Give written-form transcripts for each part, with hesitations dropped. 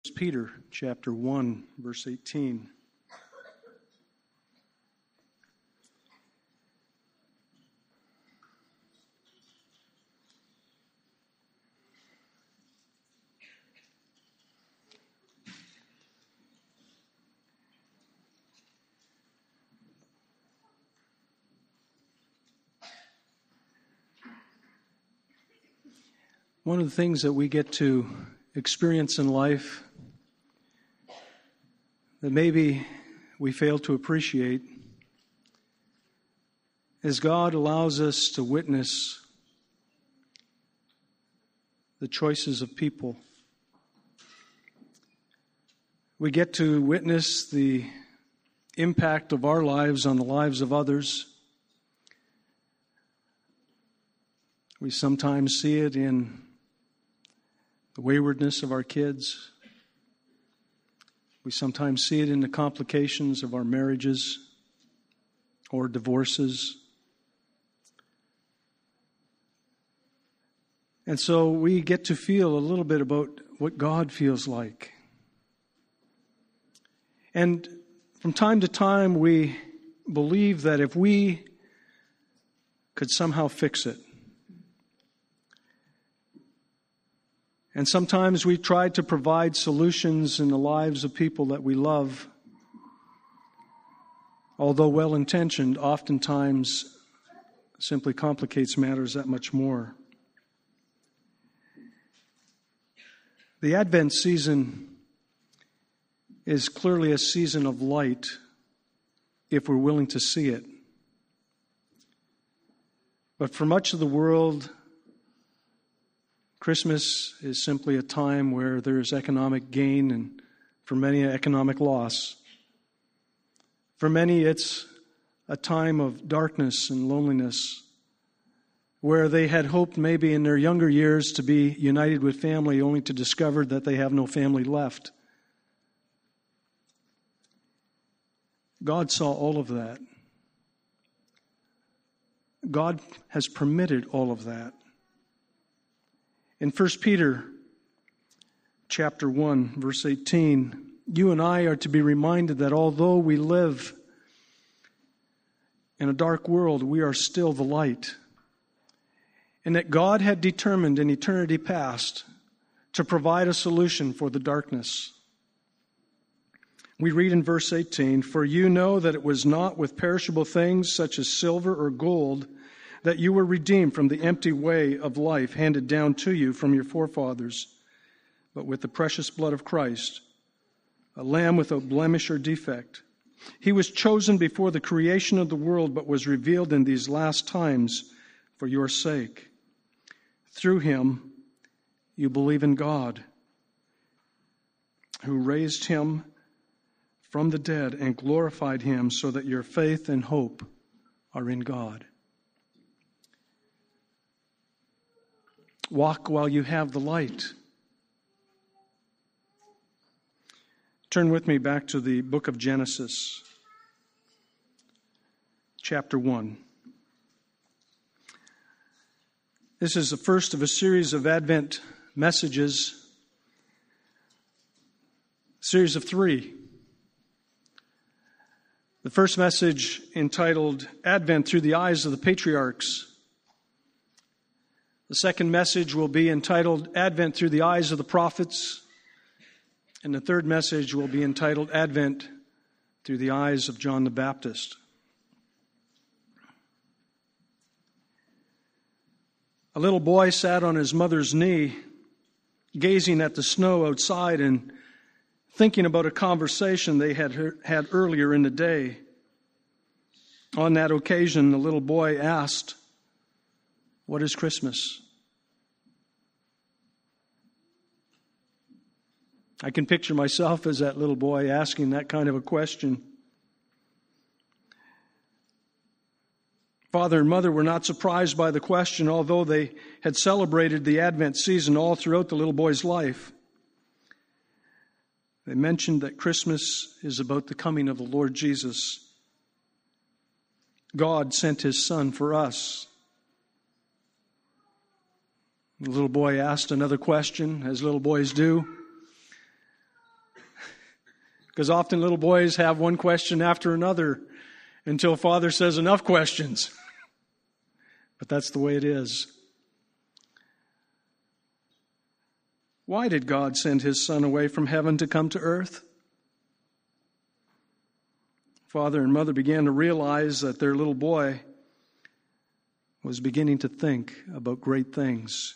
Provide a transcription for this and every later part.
Peter chapter 1, verse 18. One of the things that we get to experience in life that maybe we fail to appreciate is God allows us to witness the choices of people. We get to witness the impact of our lives on the lives of others. We sometimes see it in the waywardness of our kids. We sometimes see it in the complications of our marriages or divorces. And so we get to feel a little bit about what God feels like. And from time to time we believe that if we could somehow fix it. And sometimes we try to provide solutions in the lives of people that we love. Although well-intentioned, oftentimes simply complicates matters that much more. The Advent season is clearly a season of light if we're willing to see it. But for much of the world, Christmas is simply a time where there is economic gain and for many economic loss. For many it's a time of darkness and loneliness where they had hoped maybe in their younger years to be united with family only to discover that they have no family left. God saw all of that. God has permitted all of that. In 1 Peter chapter 1, verse 18, you and I are to be reminded that although we live in a dark world, we are still the light. And that God had determined in eternity past to provide a solution for the darkness. We read in verse 18, for you know that it was not with perishable things such as silver or gold that you were redeemed from the empty way of life handed down to you from your forefathers, but with the precious blood of Christ, a lamb without blemish or defect. He was chosen before the creation of the world, but was revealed in these last times for your sake. Through him, you believe in God, who raised him from the dead and glorified him, so that your faith and hope are in God. Walk while you have the light. Turn with me back to the book of Genesis, chapter 1. This is the first of a series of Advent messages, a series of 3. The first message entitled Advent Through the Eyes of the Patriarchs. The second message will be entitled Advent Through the Eyes of the Prophets. And the third message will be entitled Advent Through the Eyes of John the Baptist. A little boy sat on his mother's knee, gazing at the snow outside and thinking about a conversation they had had earlier in the day. On that occasion, the little boy asked, "What is Christmas?" I can picture myself as that little boy asking that kind of a question. Father and mother were not surprised by the question, although they had celebrated the Advent season all throughout the little boy's life. They mentioned that Christmas is about the coming of the Lord Jesus. God sent his Son for us. The little boy asked another question, as little boys do. Because often little boys have one question after another until Father says enough questions. But that's the way it is. Why did God send his Son away from heaven to come to earth? Father and mother began to realize that their little boy was beginning to think about great things.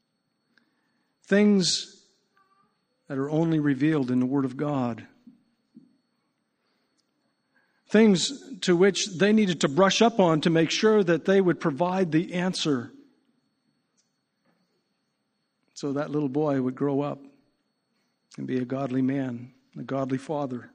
Things that are only revealed in the Word of God. Things to which they needed to brush up on to make sure that they would provide the answer. So that little boy would grow up and be a godly man, a godly father.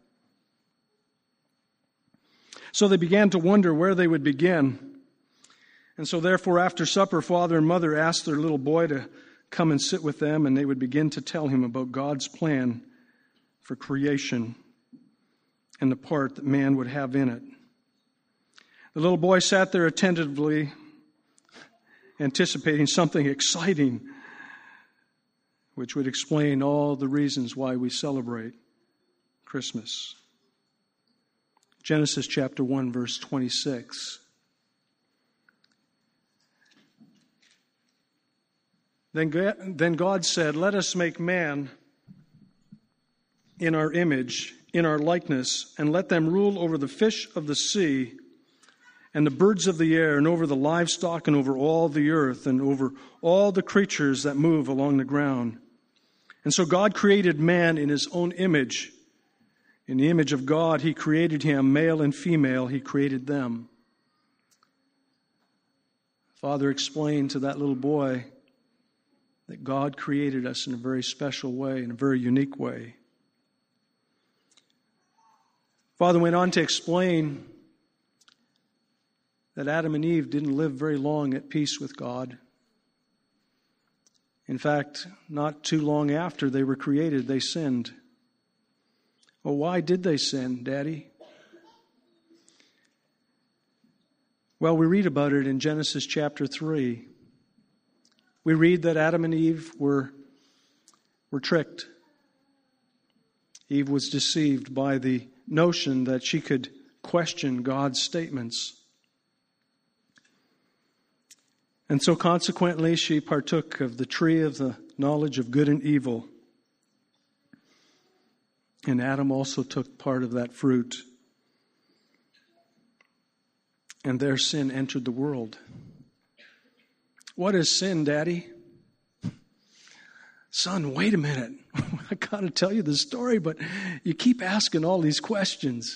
So they began to wonder where they would begin. And so therefore, after supper, father and mother asked their little boy to come and sit with them, and they would begin to tell him about God's plan for creation and the part that man would have in it. The little boy sat there attentively, anticipating something exciting, which would explain all the reasons why we celebrate Christmas. Genesis chapter 1, verse 26. Then God said, "Let us make man in our image, in our likeness, and let them rule over the fish of the sea and the birds of the air and over the livestock and over all the earth and over all the creatures that move along the ground." And so God created man in his own image. In the image of God, he created him, male and female, he created them. Father explained to that little boy that God created us in a very special way, in a very unique way. Father went on to explain that Adam and Eve didn't live very long at peace with God. In fact, not too long after they were created, they sinned. Well, why did they sin, Daddy? Well, we read about it in Genesis chapter 3. We read that Adam and Eve were tricked. Eve was deceived by the notion that she could question God's statements. And so consequently, she partook of the tree of the knowledge of good and evil. And Adam also took part of that fruit. And their sin entered the world. What is sin, Daddy? Son, wait a minute. I got to tell you the story, but you keep asking all these questions.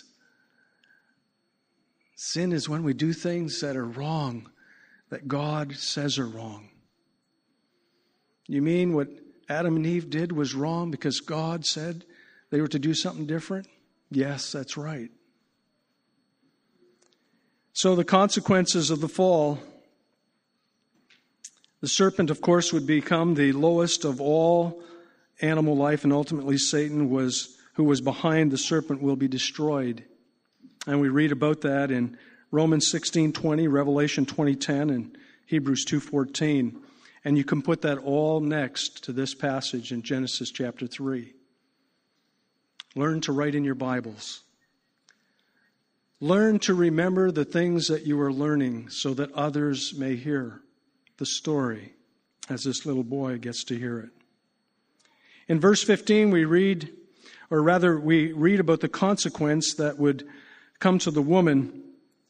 Sin is when we do things that are wrong, that God says are wrong. You mean what Adam and Eve did was wrong because God said they were to do something different? Yes, that's right. So the consequences of the fall, the serpent, of course, would become the lowest of all animal life, and ultimately Satan, who was behind the serpent, will be destroyed. And we read about that in Romans 16:20, Revelation 20:10, and Hebrews 2:14. And you can put that all next to this passage in Genesis chapter 3. Learn to write in your Bibles. Learn to remember the things that you are learning so that others may hear the story as this little boy gets to hear it. In verse 15 we read about the consequence that would come to the woman.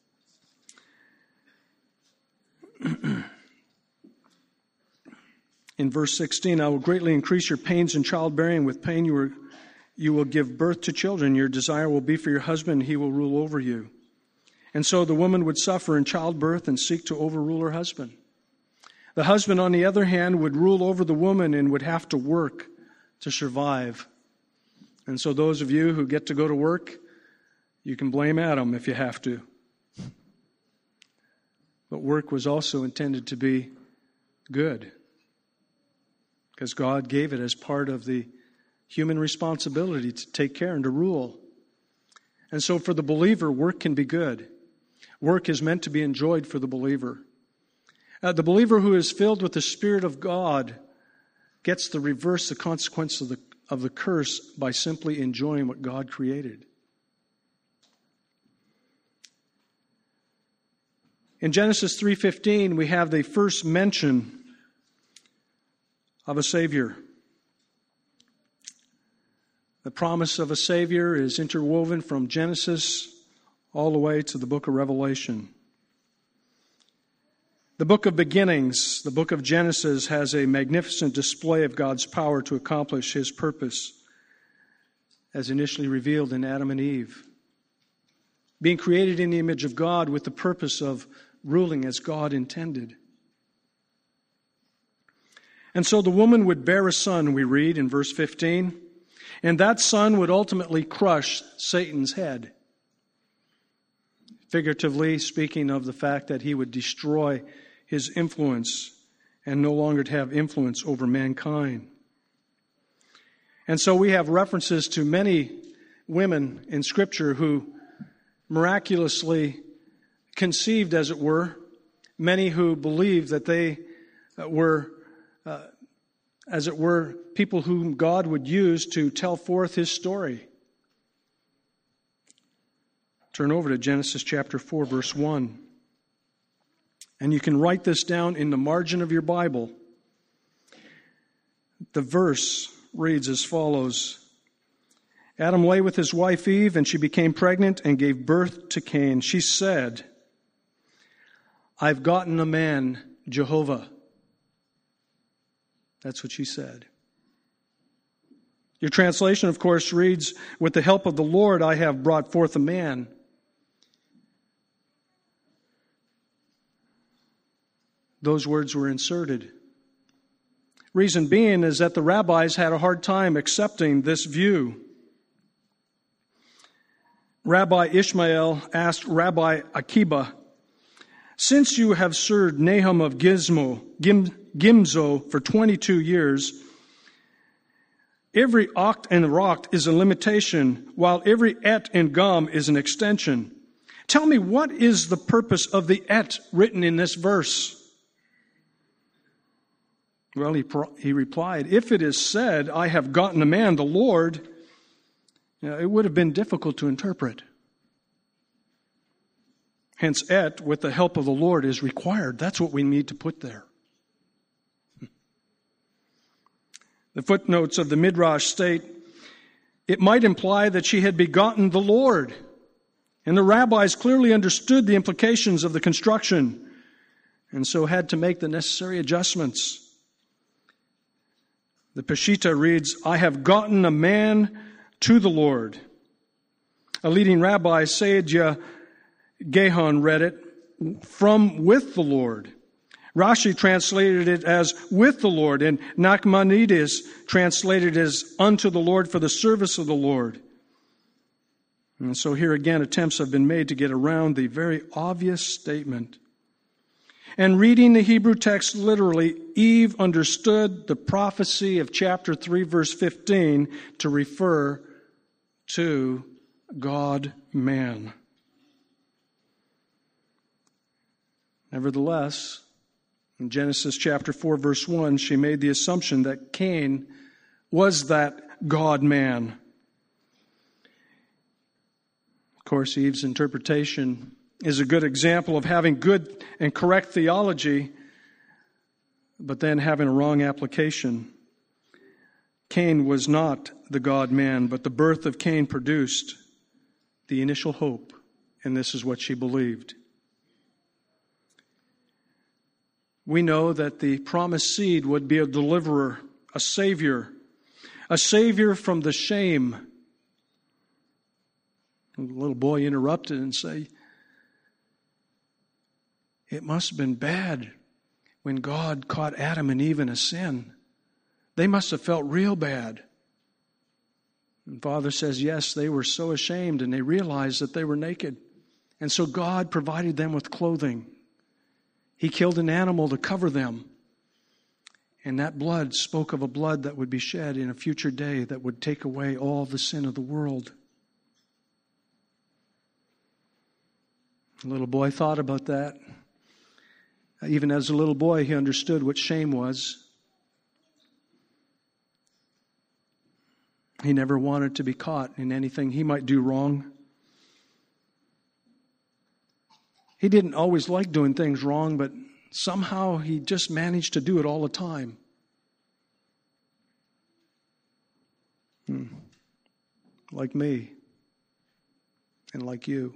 In verse 16, "I will greatly increase your pains in childbearing. With pain you will give birth to children. Your desire will be for your husband, and he will rule over you." And so the woman would suffer in childbirth and seek to overrule her husband. The husband, on the other hand, would rule over the woman and would have to work to survive. And so those of you who get to go to work, you can blame Adam if you have to. But work was also intended to be good, because God gave it as part of the human responsibility to take care and to rule. And so for the believer, work can be good. Work is meant to be enjoyed for the believer. The believer who is filled with the Spirit of God gets the reverse, the consequence of the curse by simply enjoying what God created. In Genesis 3:15, we have the first mention of a Savior. The promise of a Savior is interwoven from Genesis all the way to the book of Revelation. The book of beginnings, the book of Genesis, has a magnificent display of God's power to accomplish His purpose as initially revealed in Adam and Eve. Being created in the image of God with the purpose of ruling as God intended. And so the woman would bear a son, we read in verse 15, and that son would ultimately crush Satan's head. Figuratively speaking of the fact that he would destroy his influence and no longer have influence over mankind. And so we have references to many women in Scripture who miraculously conceived, as it were, many who believed that they were, as it were, people whom God would use to tell forth His story. Turn over to Genesis chapter 4, verse 1. And you can write this down in the margin of your Bible. The verse reads as follows. Adam lay with his wife Eve, and she became pregnant and gave birth to Cain. She said, I've gotten a man, Jehovah. That's what she said. Your translation, of course, reads, with the help of the Lord, I have brought forth a man. Those words were inserted. Reason being is that the rabbis had a hard time accepting this view. Rabbi Ishmael asked Rabbi Akiba, since you have served Nahum of Gimzo for 22 years, every oct and roct is a limitation, while every et and gum is an extension. Tell me, what is the purpose of the et written in this verse? Well, he replied, if it is said, I have gotten a man, the Lord, it would have been difficult to interpret. Hence, et, with the help of the Lord, is required. That's what we need to put there. The footnotes of the Midrash state, it might imply that she had begotten the Lord. And the rabbis clearly understood the implications of the construction, and so had to make the necessary adjustments. The Peshitta reads, I have gotten a man to the Lord. A leading rabbi, Saadia Gahan, read it, from with the Lord. Rashi translated it as with the Lord, and Nachmanides translated it as unto the Lord for the service of the Lord. And so here again, attempts have been made to get around the very obvious statement. And reading the Hebrew text literally, Eve understood the prophecy of chapter 3, verse 15 to refer to God-man. Nevertheless, in Genesis chapter 4, verse 1, she made the assumption that Cain was that God-man. Of course, Eve's interpretation is a good example of having good and correct theology, but then having a wrong application. Cain was not the God-man, but the birth of Cain produced the initial hope, and this is what she believed. We know that the promised seed would be a deliverer, a savior from the shame. The little boy interrupted and said, it must have been bad when God caught Adam and Eve in a sin. They must have felt real bad. And Father says, yes, they were so ashamed and they realized that they were naked. And so God provided them with clothing. He killed an animal to cover them. And that blood spoke of a blood that would be shed in a future day that would take away all the sin of the world. The little boy thought about that. Even as a little boy, he understood what shame was. He never wanted to be caught in anything he might do wrong. He didn't always like doing things wrong, but somehow he just managed to do it all the time. Like me and like you.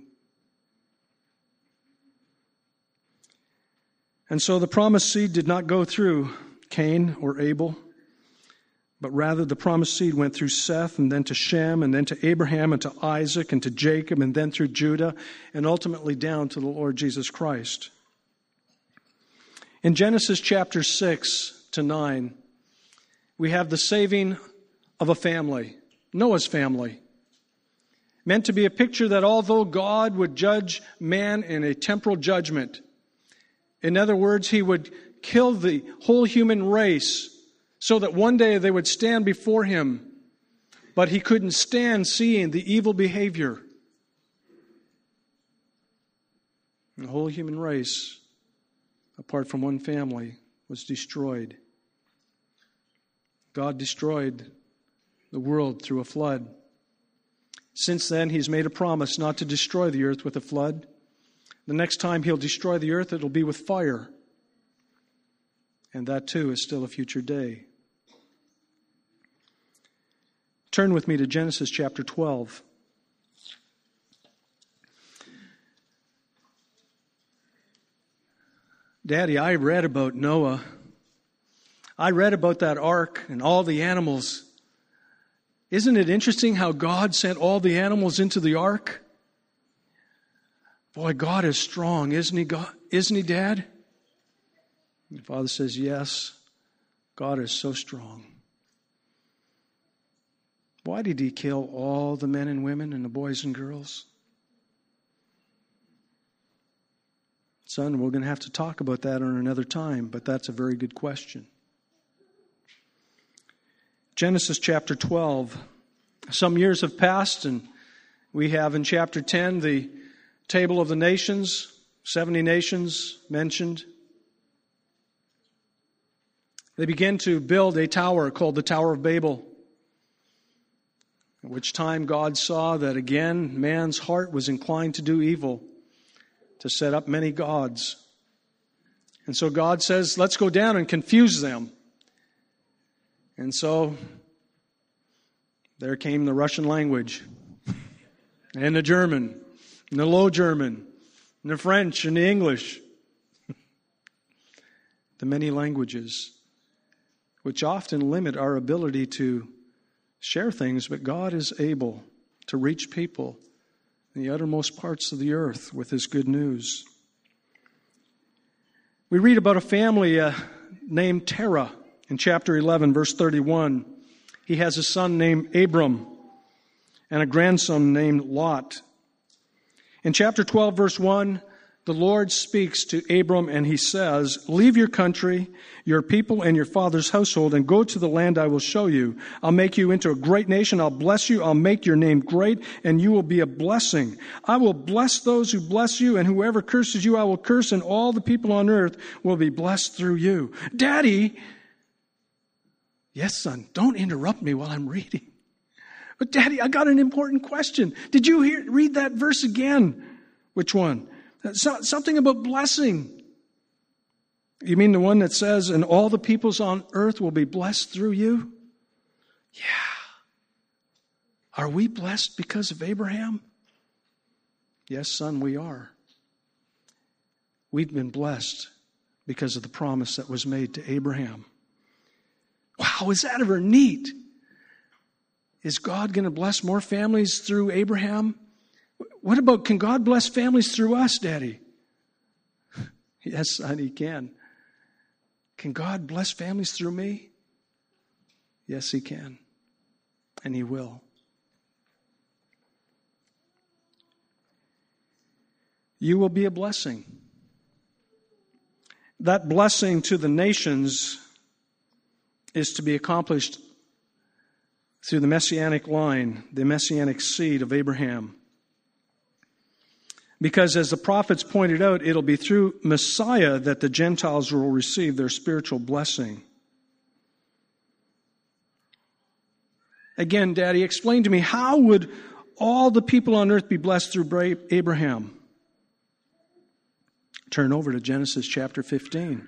And so the promised seed did not go through Cain or Abel, but rather the promised seed went through Seth and then to Shem and then to Abraham and to Isaac and to Jacob and then through Judah and ultimately down to the Lord Jesus Christ. In Genesis chapter 6 to 9, we have the saving of a family, Noah's family, meant to be a picture that although God would judge man in a temporal judgment, in other words, he would kill the whole human race so that one day they would stand before him, but he couldn't stand seeing the evil behavior. The whole human race, apart from one family, was destroyed. God destroyed the world through a flood. Since then, he's made a promise not to destroy the earth with a flood. The next time he'll destroy the earth, it'll be with fire. And that too is still a future day. Turn with me to Genesis chapter 12. Daddy, I read about Noah. I read about that ark and all the animals. Isn't it interesting how God sent all the animals into the ark? Boy, God is strong, isn't he, God? Isn't he, Dad? And the father says, yes, God is so strong. Why did he kill all the men and women and the boys and girls? Son, we're going to have to talk about that on another time, but that's a very good question. Genesis chapter 12. Some years have passed, and we have in chapter 10 the table of the nations, 70 nations mentioned. They begin to build a tower called the Tower of Babel, at which time God saw that again man's heart was inclined to do evil, to set up many gods. And so God says, let's go down and confuse them. And so there came the Russian language, and the German, and the Low German, and the French, and the English. The many languages, which often limit our ability to share things, but God is able to reach people in the uttermost parts of the earth with his good news. We read about a family named Terah in chapter 11, verse 31. He has a son named Abram and a grandson named Lot. In chapter 12, verse 1, the Lord speaks to Abram and he says, leave your country, your people, and your father's household and go to the land I will show you. I'll make you into a great nation. I'll bless you. I'll make your name great and you will be a blessing. I will bless those who bless you, and whoever curses you I will curse, and all the people on earth will be blessed through you. Daddy, yes, son, don't interrupt me while I'm reading. But Daddy, I got an important question. Did you read that verse again? Which one? Something about blessing. You mean the one that says, and all the peoples on earth will be blessed through you? Yeah. Are we blessed because of Abraham? Yes, son, we are. We've been blessed because of the promise that was made to Abraham. Wow, is that ever neat? Is God going to bless more families through Abraham? What about, can God bless families through us, Daddy? Yes, son, he can. Can God bless families through me? Yes, he can. And he will. You will be a blessing. That blessing to the nations is to be accomplished through the messianic line, the messianic seed of Abraham. Because as the prophets pointed out, it'll be through Messiah that the Gentiles will receive their spiritual blessing. Again, Daddy, explain to me, how would all the people on earth be blessed through Abraham? Turn over to Genesis chapter 15.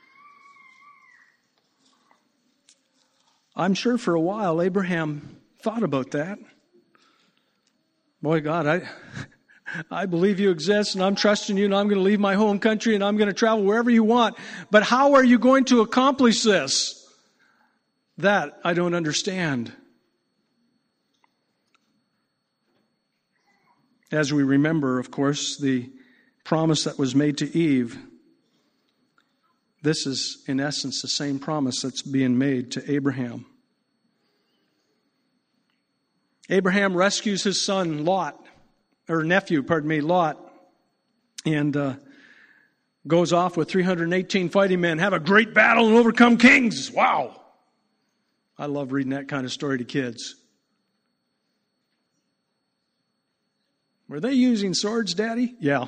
I'm sure for a while Abraham thought about that. Boy, God, I believe you exist, and I'm trusting you, and I'm going to leave my home country, and I'm going to travel wherever you want. But how are you going to accomplish this? That I don't understand. As we remember, of course, the promise that was made to Eve, this is, in essence, the same promise that's being made to Abraham. Abraham rescues his son Lot, Lot, and goes off with 318 fighting men, have a great battle and overcome kings. Wow! I love reading that kind of story to kids. Were they using swords, Daddy? Yeah.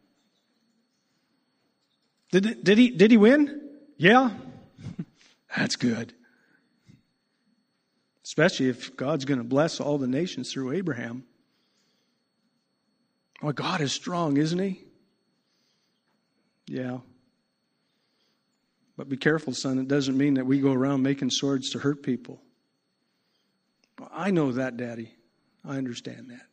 Did he win? Yeah. That's good. Especially if God's going to bless all the nations through Abraham. Well, God is strong, isn't he? Yeah. But be careful, son. It doesn't mean that we go around making swords to hurt people. Well, I know that, Daddy. I understand that.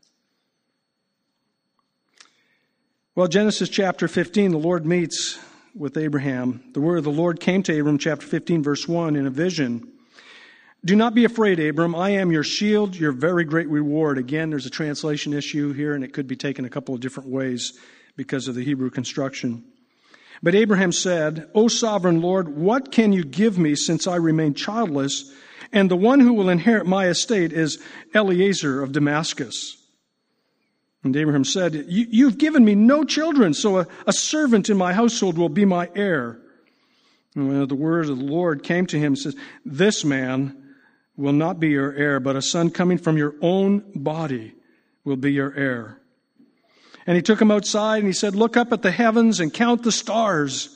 Well, Genesis chapter 15, the Lord meets with Abraham. The word of the Lord came to Abram, chapter 15, verse 1, in a vision. Do not be afraid, Abram. I am your shield, your very great reward. Again, there's a translation issue here, and it could be taken a couple of different ways because of the Hebrew construction. But Abraham said, O sovereign Lord, what can you give me since I remain childless, and the one who will inherit my estate is Eliezer of Damascus? And Abraham said, You've given me no children, so a servant in my household will be my heir. And the word of the Lord came to him and says, This man will not be your heir, but a son coming from your own body will be your heir. And he took him outside and he said, Look up at the heavens and count the stars.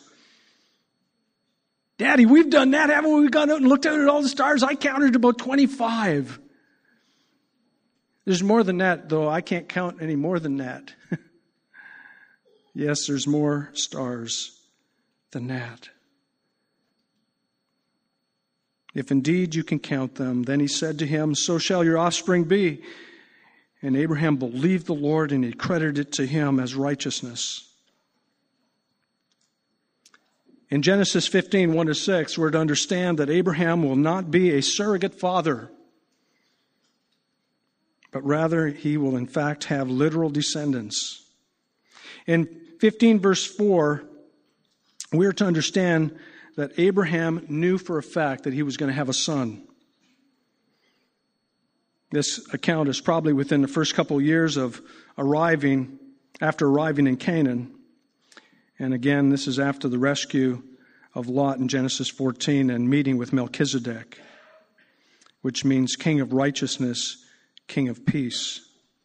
Daddy, we've done that, haven't we? We've gone out and looked out at all the stars. I counted about 25. There's more than that, though. I can't count any more than that. Yes, there's more stars than that. If indeed you can count them. Then he said to him, So shall your offspring be. And Abraham believed the Lord, and he credited it to him as righteousness. In Genesis 15, 1-6, we're to understand that Abraham will not be a surrogate father, but rather he will in fact have literal descendants. In 15 verse 4, we are to understand that Abraham knew for a fact that he was going to have a son. This account is probably within the first couple of years of after arriving in Canaan. And again, this is after the rescue of Lot in Genesis 14 and meeting with Melchizedek, which means king of righteousness, king of peace.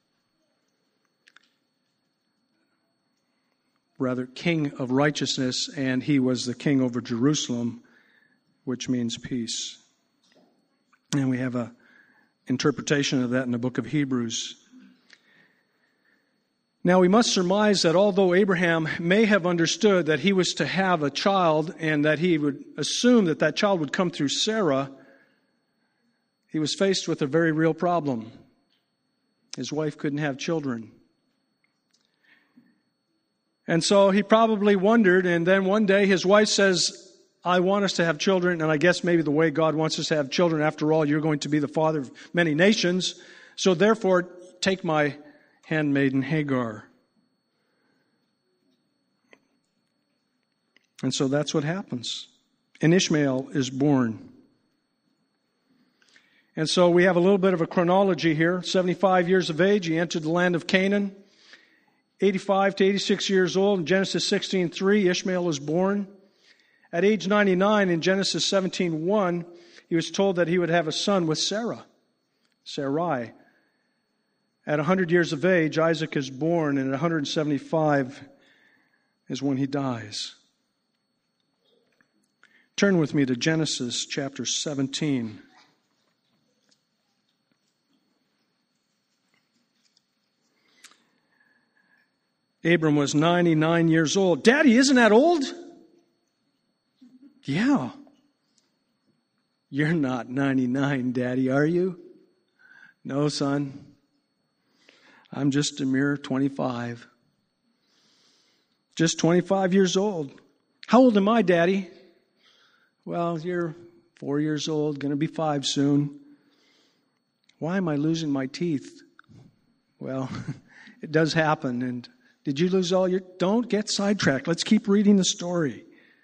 Rather, king of righteousness, and he was the king over Jerusalem, which means peace. And we have an interpretation of that in the book of Hebrews. Now, we must surmise that although Abraham may have understood that he was to have a child and that he would assume that that child would come through Sarah, he was faced with a very real problem. His wife couldn't have children. And so he probably wondered, and then one day his wife says, I want us to have children, and I guess maybe the way God wants us to have children, after all, you're going to be the father of many nations, so therefore take my handmaiden Hagar. And so that's what happens. And Ishmael is born. And so we have a little bit of a chronology here. 75 years of age, he entered the land of Canaan. 85 to 86 years old, in Genesis 16:3, Ishmael is born. At age 99, in Genesis 17:1, he was told that he would have a son with Sarai. At 100 years of age, Isaac is born, and at 175 is when he dies. Turn with me to Genesis chapter 17. Abram was 99 years old. Daddy, isn't that old? Yeah. You're not 99, Daddy, are you? No, son. I'm just a mere 25. Just 25 years old. How old am I, Daddy? Well, you're 4 years old, going to be 5 soon. Why am I losing my teeth? Well, it does happen. And did you lose all your... Don't get sidetracked. Let's keep reading the story.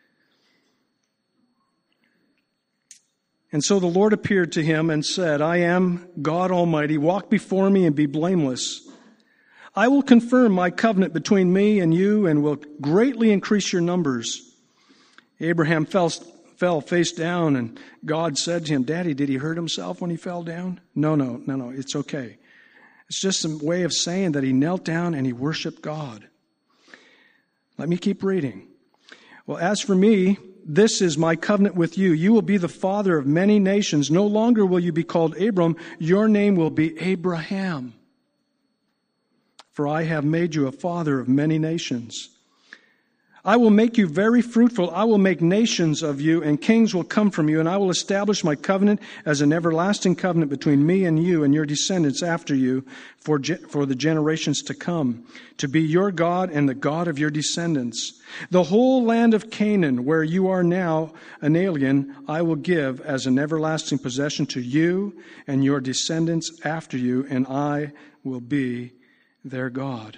And so the Lord appeared to him and said, I am God Almighty. Walk before me and be blameless. I will confirm my covenant between me and you and will greatly increase your numbers. Abraham fell face down, and God said to him, Daddy, did he hurt himself when he fell down? No, it's okay. It's just a way of saying that he knelt down and he worshiped God. Let me keep reading. Well, as for me, this is my covenant with you. You will be the father of many nations. No longer will you be called Abram. Your name will be Abraham. For I have made you a father of many nations. I will make you very fruitful. I will make nations of you, and kings will come from you, and I will establish my covenant as an everlasting covenant between me and you and your descendants after you for the generations to come, to be your God and the God of your descendants. The whole land of Canaan, where you are now an alien, I will give as an everlasting possession to you and your descendants after you, and I will be their God.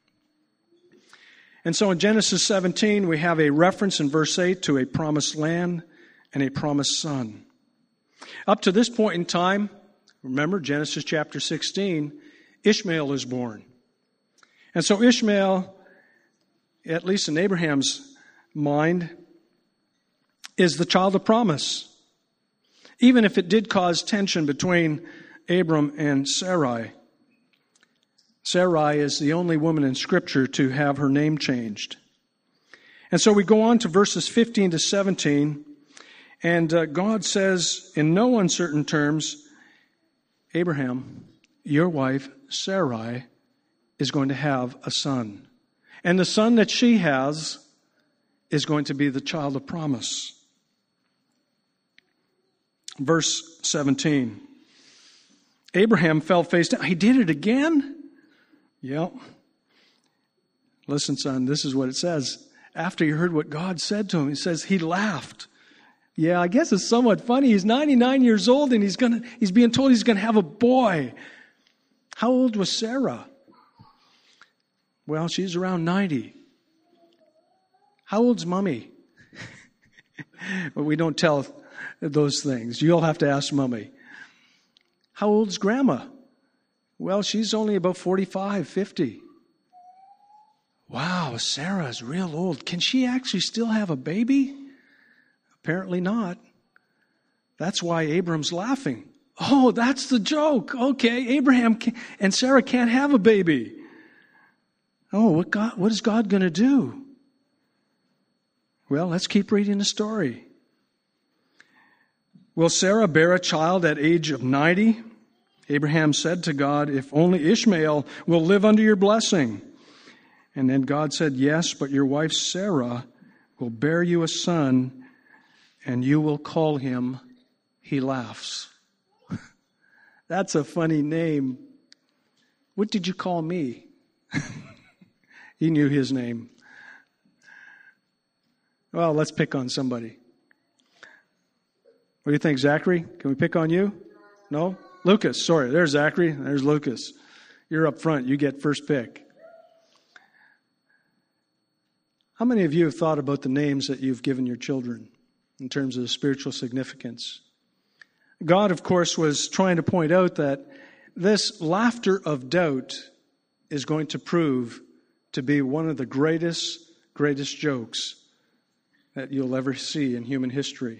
And so in Genesis 17, we have a reference in verse 8 to a promised land and a promised son. Up to this point in time, remember Genesis chapter 16, Ishmael is born. And so Ishmael, at least in Abraham's mind, is the child of promise. Even if it did cause tension between Abram and Sarai. Sarai is the only woman in Scripture to have her name changed. And so we go on to verses 15 to 17, and God says in no uncertain terms, Abraham, your wife, Sarai, is going to have a son. And the son that she has is going to be the child of promise. Verse 17. Abraham fell face down. He did it again? Yep. Listen, son, this is what it says. After he heard what God said to him, he says he laughed. Yeah, I guess it's somewhat funny. He's 99 years old and he's being told he's going to have a boy. How old was Sarah? Well, she's around 90. How old's Mummy? Well, we don't tell those things. You'll have to ask Mummy. How old's Grandma? Well, she's only about 45, 50. Wow, Sarah's real old. Can she actually still have a baby? Apparently not. That's why Abram's laughing. Oh, that's the joke. Okay, Abraham and Sarah can't have a baby. Oh, what is God going to do? Well, let's keep reading the story. Will Sarah bear a child at age of 90? Abraham said to God, if only Ishmael will live under your blessing. And then God said, yes, but your wife Sarah will bear you a son, and you will call him, he laughs. That's a funny name. What did you call me? He knew his name. Well, let's pick on somebody. What do you think, Zachary? Can we pick on you? No? Lucas, sorry. There's Zachary. There's Lucas. You're up front. You get first pick. How many of you have thought about the names that you've given your children in terms of spiritual significance? God, of course, was trying to point out that this laughter of doubt is going to prove to be one of the greatest jokes that you'll ever see in human history.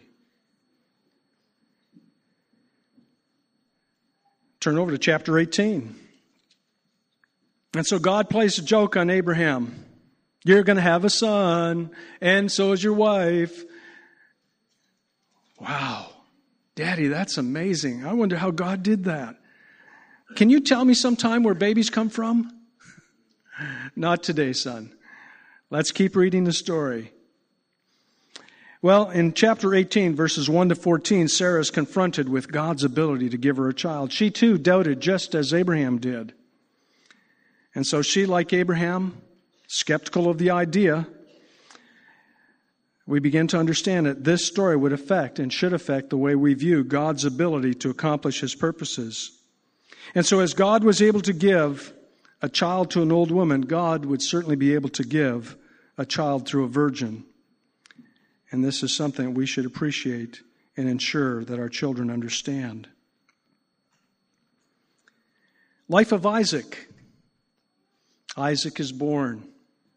Turn over to chapter 18. And so God plays a joke on Abraham. You're going to have a son, and so is your wife. Wow. Daddy, that's amazing. I wonder how God did that. Can you tell me sometime where babies come from? Not today, son. Let's keep reading the story. Well, in chapter 18, verses 1 to 14, Sarah is confronted with God's ability to give her a child. She too doubted just as Abraham did. And so she, like Abraham, skeptical of the idea, we begin to understand that this story would affect and should affect the way we view God's ability to accomplish His purposes. And so as God was able to give a child to an old woman, God would certainly be able to give a child through a virgin. And this is something we should appreciate and ensure that our children understand. Life of Isaac. Isaac is born.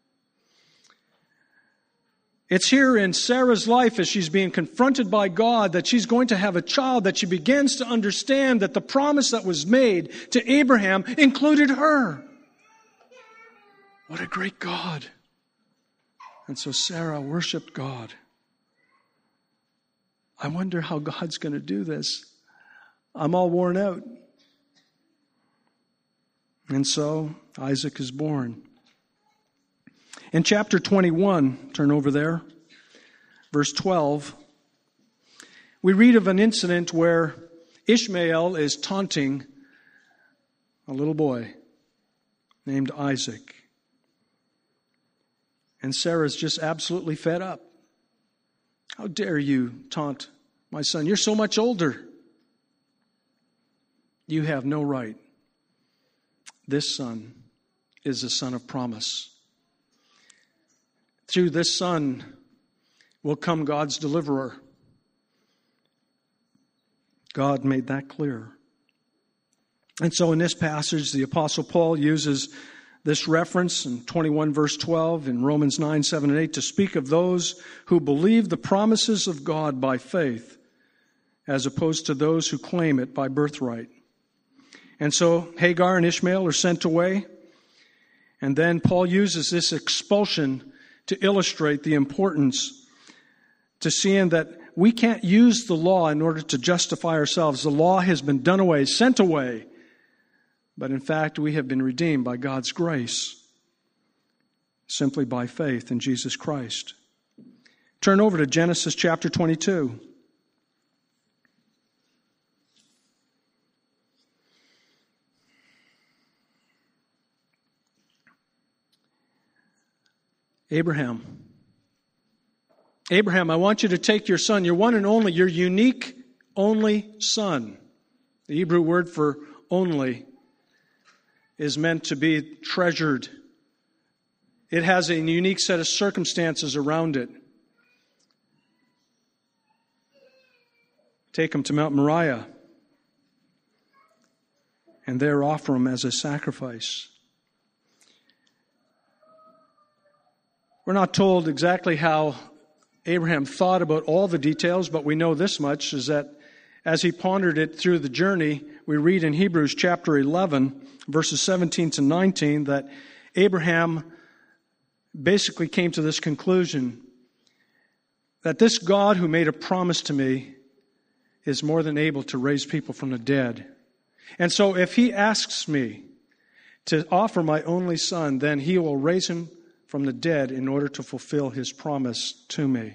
It's here in Sarah's life as she's being confronted by God that she's going to have a child, that she begins to understand that the promise that was made to Abraham included her. What a great God. And so Sarah worshiped God. I wonder how God's going to do this. I'm all worn out. And so Isaac is born. In chapter 21, turn over there, verse 12, we read of an incident where Ishmael is taunting a little boy named Isaac. And Sarah's just absolutely fed up. How dare you taunt my son? You're so much older. You have no right. This son is a son of promise. Through this son will come God's deliverer. God made that clear. And so in this passage, the Apostle Paul uses this reference in 21 verse 12, in Romans 9, 7, and 8, to speak of those who believe the promises of God by faith, as opposed to those who claim it by birthright. And so Hagar and Ishmael are sent away. And then Paul uses this expulsion to illustrate the importance to seeing that we can't use the law in order to justify ourselves. The law has been done away, sent away. But in fact, we have been redeemed by God's grace, simply by faith in Jesus Christ. Turn over to Genesis chapter 22. Abraham, I want you to take your son, your one and only, your unique only son. The Hebrew word for only is meant to be treasured. It has a unique set of circumstances around it. Take him to Mount Moriah and there offer him as a sacrifice. We're not told exactly how Abraham thought about all the details, but we know this much, is that as he pondered it through the journey, we read in Hebrews chapter 11, verses 17 to 19, that Abraham basically came to this conclusion, that this God who made a promise to me is more than able to raise people from the dead. And so if he asks me to offer my only son, then he will raise him from the dead in order to fulfill his promise to me.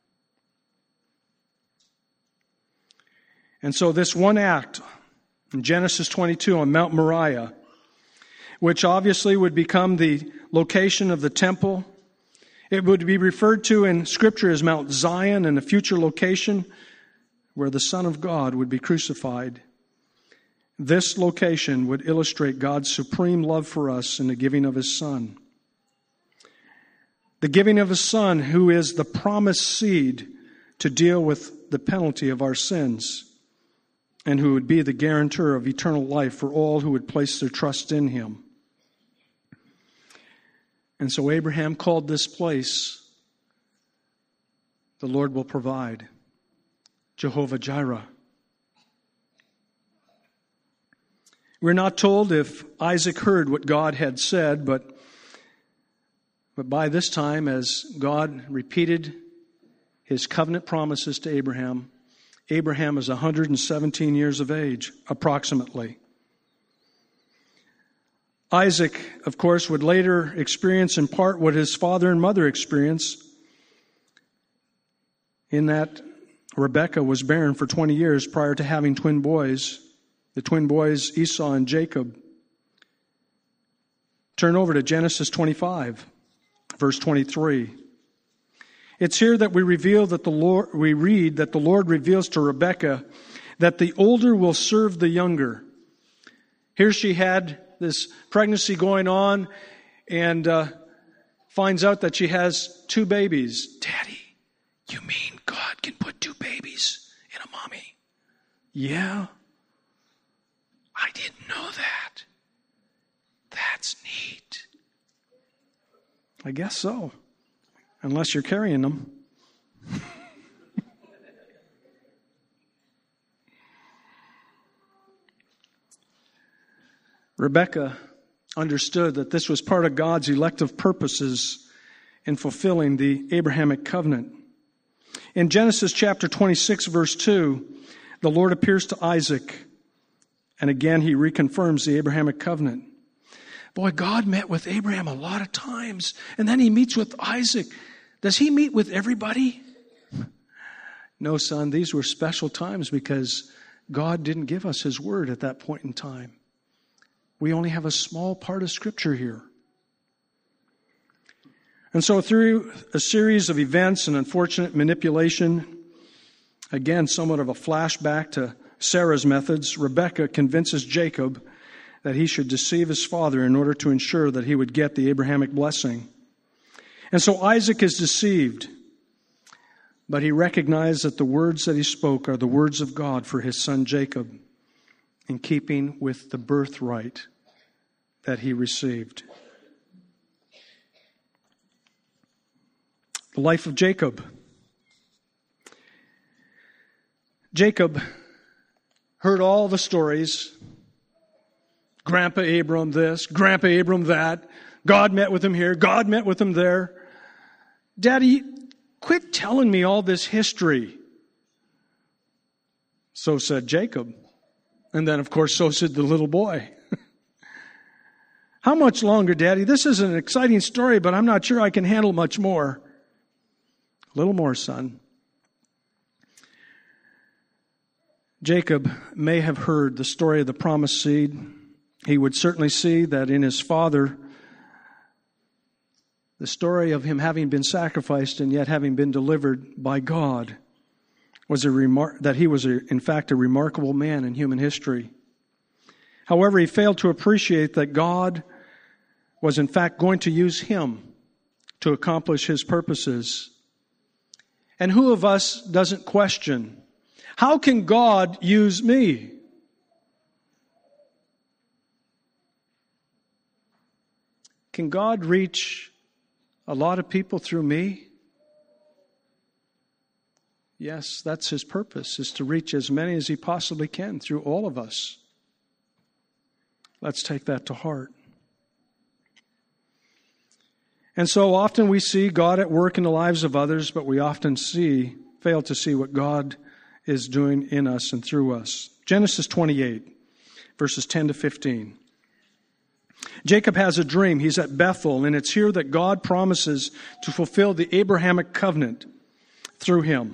And so this one act in Genesis 22 on Mount Moriah, which obviously would become the location of the temple, it would be referred to in Scripture as Mount Zion, and a future location where the Son of God would be crucified. This location would illustrate God's supreme love for us in the giving of His Son. The giving of His Son, who is the promised seed to deal with the penalty of our sins, and who would be the guarantor of eternal life for all who would place their trust in Him. And so Abraham called this place, the Lord will provide, Jehovah Jireh. We're not told if Isaac heard what God had said, but by this time, as God repeated His covenant promises to Abraham, Abraham is 117 years of age, approximately. Isaac, of course, would later experience in part what his father and mother experienced, in that Rebekah was barren for 20 years prior to having twin boys, the twin boys Esau and Jacob. Turn over to Genesis 25, verse 23. It's here that we read that the Lord reveals to Rebekah that the older will serve the younger. Here she had this pregnancy going on and finds out that she has 2 babies. Daddy, you mean God can put 2 babies in a mommy? Yeah. I didn't know that. That's neat. I guess so. Unless you're carrying them. Rebekah understood that this was part of God's elective purposes in fulfilling the Abrahamic covenant. In Genesis chapter 26, verse 2, the Lord appears to Isaac, and again he reconfirms the Abrahamic covenant. Boy, God met with Abraham a lot of times, and then he meets with Isaac. Does he meet with everybody? No, son, these were special times because God didn't give us his word at that point in time. We only have a small part of Scripture here. And so through a series of events and unfortunate manipulation, again, somewhat of a flashback to Sarah's methods, Rebekah convinces Jacob that he should deceive his father in order to ensure that he would get the Abrahamic blessing. And so Isaac is deceived, but he recognized that the words that he spoke are the words of God for his son Jacob, in keeping with the birthright that he received. The life of Jacob. Jacob heard all the stories. Grandpa Abram this, Grandpa Abram that. God met with him here, God met with him there. Daddy, quit telling me all this history. So said Jacob. And then, of course, so said the little boy. How much longer, Daddy? This is an exciting story, but I'm not sure I can handle much more. A little more, son. Jacob may have heard the story of the promised seed. He would certainly see that in his father, the story of him having been sacrificed and yet having been delivered by God was that he was, in fact, a remarkable man in human history. However, he failed to appreciate that God was, in fact, going to use him to accomplish his purposes. And who of us doesn't question, how can God use me? Can God reach a lot of people through me? Yes, that's his purpose, is to reach as many as he possibly can through all of us. Let's take that to heart. And so often we see God at work in the lives of others, but we often fail to see what God is doing in us and through us. Genesis 28, verses 10 to 15. Jacob has a dream. He's at Bethel, and it's here that God promises to fulfill the Abrahamic covenant through him.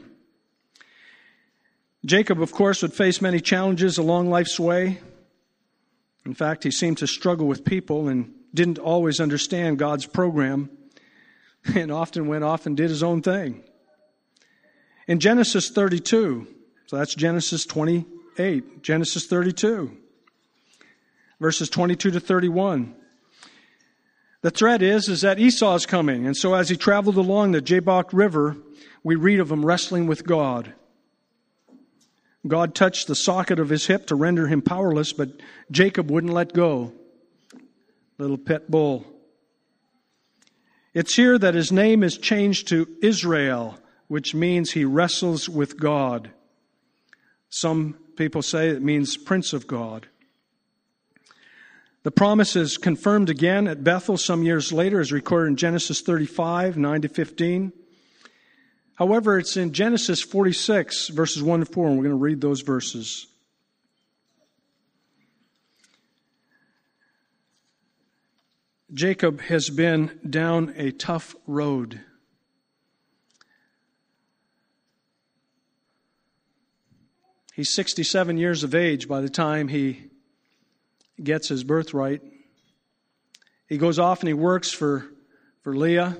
Jacob, of course, would face many challenges along life's way. In fact, he seemed to struggle with people and didn't always understand God's program and often went off and did his own thing. In Genesis 32, so that's Genesis 28, Genesis 32, verses 22 to 31. The thread is that Esau is coming. And so as he traveled along the Jabbok River, we read of him wrestling with God. God touched the socket of his hip to render him powerless, but Jacob wouldn't let go. Little pit bull. It's here that his name is changed to Israel, which means he wrestles with God. Some people say it means Prince of God. The promise is confirmed again at Bethel some years later, as recorded in Genesis 35, 9 to 15. However, it's in Genesis 46, verses 1 to 4, and we're going to read those verses. Jacob has been down a tough road. He's 67 years of age by the time he gets his birthright. He goes off and he works for Leah,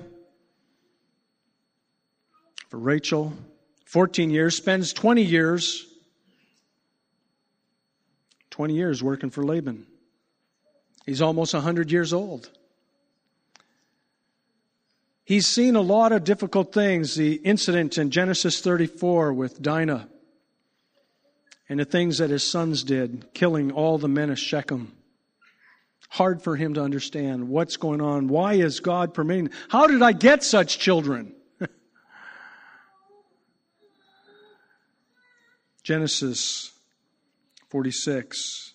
for Rachel. 14 years, spends 20 years working for Laban. He's almost 100 years old. He's seen a lot of difficult things. The incident in Genesis 34 with Dinah and the things that his sons did, killing all the men of Shechem. Hard for him to understand what's going on. Why is God permitting? How did I get such children? Genesis 46.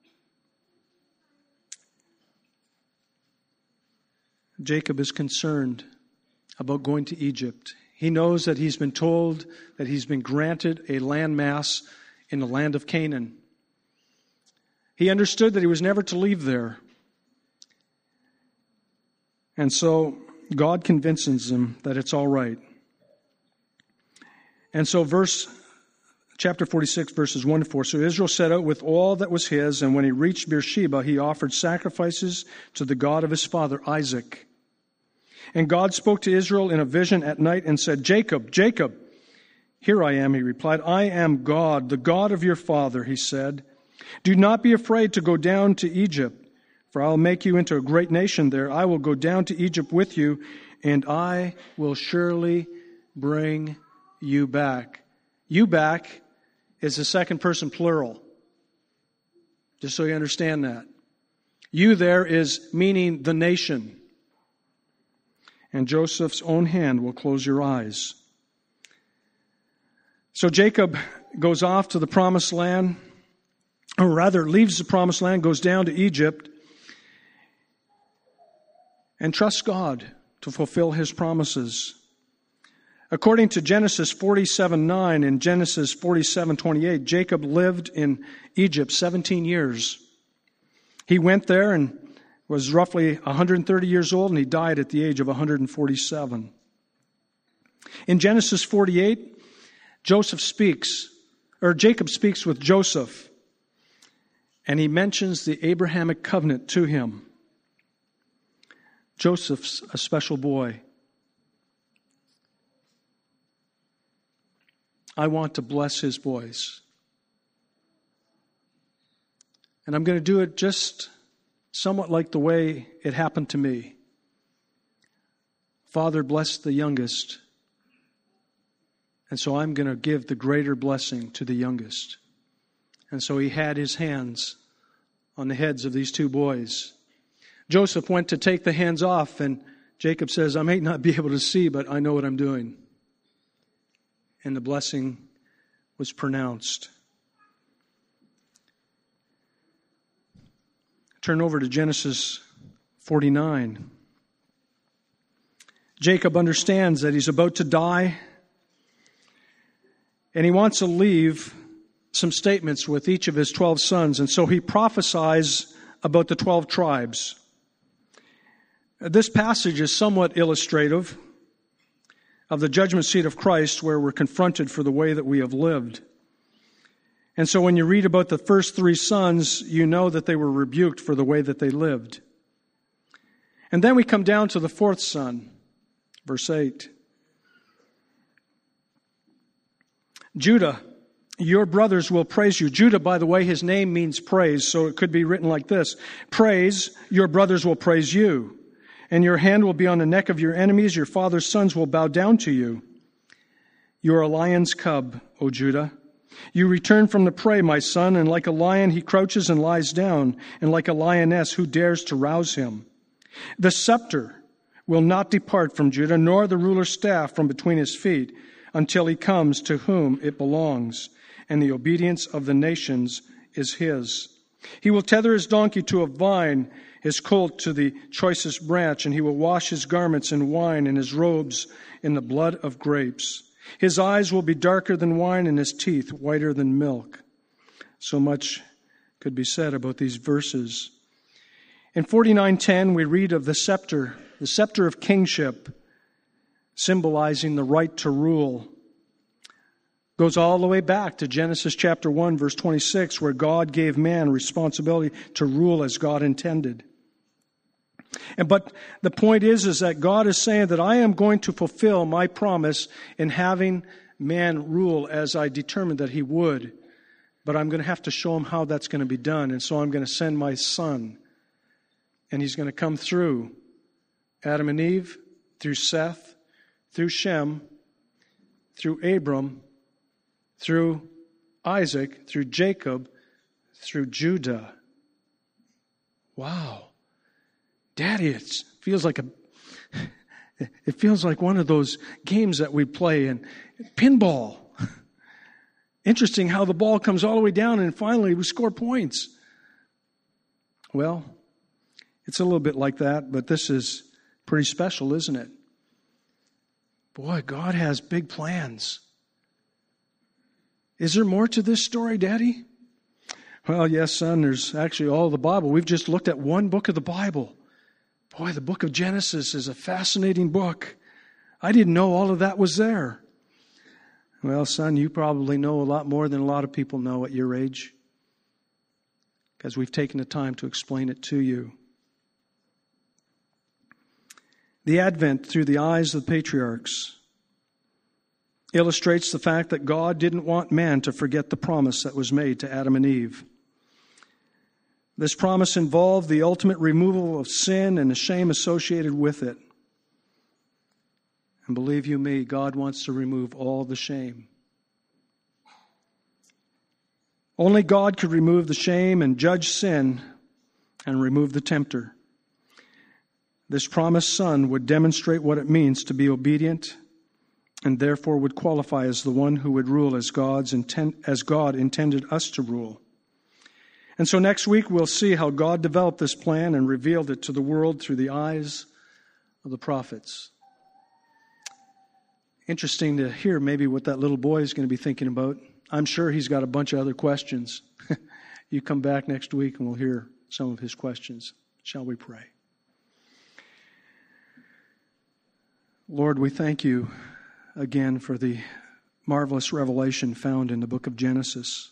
Jacob is concerned about going to Egypt. He knows that he's been told that he's been granted a landmass in the land of Canaan. He understood that he was never to leave there. And so God convinces him that it's all right. And so chapter 46, verses 1 to 4. So Israel set out with all that was his, and when he reached Beersheba, he offered sacrifices to the God of his father, Isaac. And God spoke to Israel in a vision at night and said, Jacob, Jacob. Here I am, he replied. I am God, the God of your father, he said. Do not be afraid to go down to Egypt, for I will make you into a great nation there. I will go down to Egypt with you, and I will surely bring you back. You back is the second person plural, just so you understand that. You there is meaning the nation. And Joseph's own hand will close your eyes. So Jacob goes off to the promised land, or rather leaves the promised land, goes down to Egypt, and trusts God to fulfill his promises. According to Genesis 47:9 and Genesis 47:28, Jacob lived in Egypt 17 years. He went there and was roughly 130 years old, and he died at the age of 147. In Genesis 48, Jacob speaks with Joseph, and he mentions the Abrahamic covenant to him. Joseph's a special boy. I want to bless his boys. And I'm going to do it just somewhat like the way it happened to me. Father blessed the youngest, and so I'm going to give the greater blessing to the youngest. And so he had his hands on the heads of these two boys. Joseph went to take the hands off, and Jacob says, I may not be able to see, but I know what I'm doing. And the blessing was pronounced. Turn over to Genesis 49. Jacob understands that he's about to die, and he wants to leave some statements with each of his 12 sons, and so he prophesies about the 12 tribes. This passage is somewhat illustrative of the judgment seat of Christ, where we're confronted for the way that we have lived. And so when you read about the first 3 sons, you know that they were rebuked for the way that they lived. And then we come down to the 4th son, verse 8. Judah, your brothers will praise you. Judah, by the way, his name means praise, so it could be written like this. Praise, your brothers will praise you. And your hand will be on the neck of your enemies. Your father's sons will bow down to you. You are a lion's cub, O Judah. You return from the prey, my son, and like a lion he crouches and lies down, and like a lioness who dares to rouse him. The scepter will not depart from Judah, nor the ruler's staff from between his feet, until he comes to whom it belongs, and the obedience of the nations is his. He will tether his donkey to a vine, his colt to the choicest branch, and he will wash his garments in wine and his robes in the blood of grapes. His eyes will be darker than wine and his teeth whiter than milk. So much could be said about these verses. In 49:10, we read of the scepter of kingship, symbolizing the right to rule. Goes all the way back to Genesis chapter 1, verse 26, where God gave man responsibility to rule as God intended. But the point is that God is saying that I am going to fulfill my promise in having man rule as I determined that he would. But I'm going to have to show him how that's going to be done. And so I'm going to send my son. And he's going to come through Adam and Eve, through Seth, through Shem, through Abram, through Isaac, through Jacob, through Judah. Wow. Daddy, it feels like one of those games that we play in pinball. Interesting how the ball comes all the way down and finally we score points. Well, it's a little bit like that, but this is pretty special, isn't it? Boy, God has big plans. Is there more to this story, Daddy? Well, yes, son, there's actually all of the Bible. We've just looked at one book of the Bible. Boy, the book of Genesis is a fascinating book. I didn't know all of that was there. Well, son, you probably know a lot more than a lot of people know at your age, because we've taken the time to explain it to you. The Advent through the eyes of the patriarchs illustrates the fact that God didn't want man to forget the promise that was made to Adam and Eve. This promise involved the ultimate removal of sin and the shame associated with it. And believe you me, God wants to remove all the shame. Only God could remove the shame and judge sin and remove the tempter. This promised son would demonstrate what it means to be obedient and therefore would qualify as the one who would rule as God intended us to rule. And so next week we'll see how God developed this plan and revealed it to the world through the eyes of the prophets. Interesting to hear maybe what that little boy is going to be thinking about. I'm sure he's got a bunch of other questions. You come back next week and we'll hear some of his questions. Shall we pray? Lord, we thank you again for the marvelous revelation found in the book of Genesis.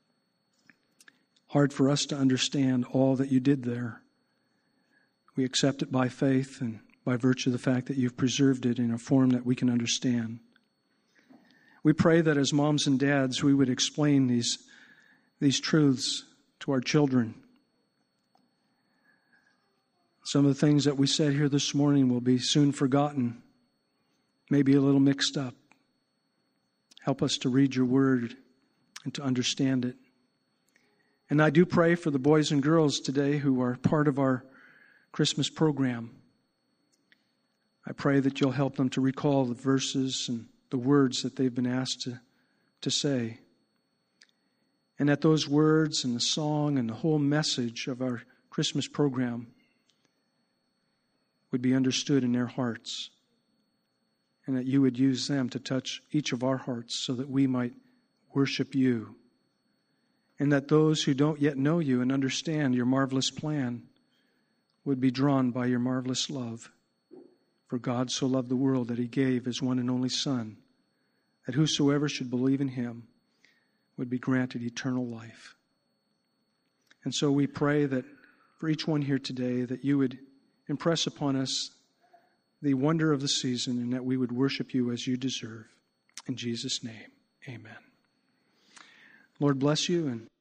Hard for us to understand all that you did there. We accept it by faith and by virtue of the fact that you've preserved it in a form that we can understand. We pray that as moms and dads, we would explain these truths to our children. Some of the things that we said here this morning will be soon forgotten, maybe a little mixed up. Help us to read your word and to understand it. And I do pray for the boys and girls today who are part of our Christmas program. I pray that you'll help them to recall the verses and the words that they've been asked to say. And that those words and the song and the whole message of our Christmas program would be understood in their hearts. And that you would use them to touch each of our hearts so that we might worship you. And that those who don't yet know you and understand your marvelous plan would be drawn by your marvelous love. For God so loved the world that he gave his one and only Son, that whosoever should believe in him would be granted eternal life. And so we pray that for each one here today, that you would impress upon us the wonder of the season and that we would worship you as you deserve. In Jesus' name, amen. Lord bless you and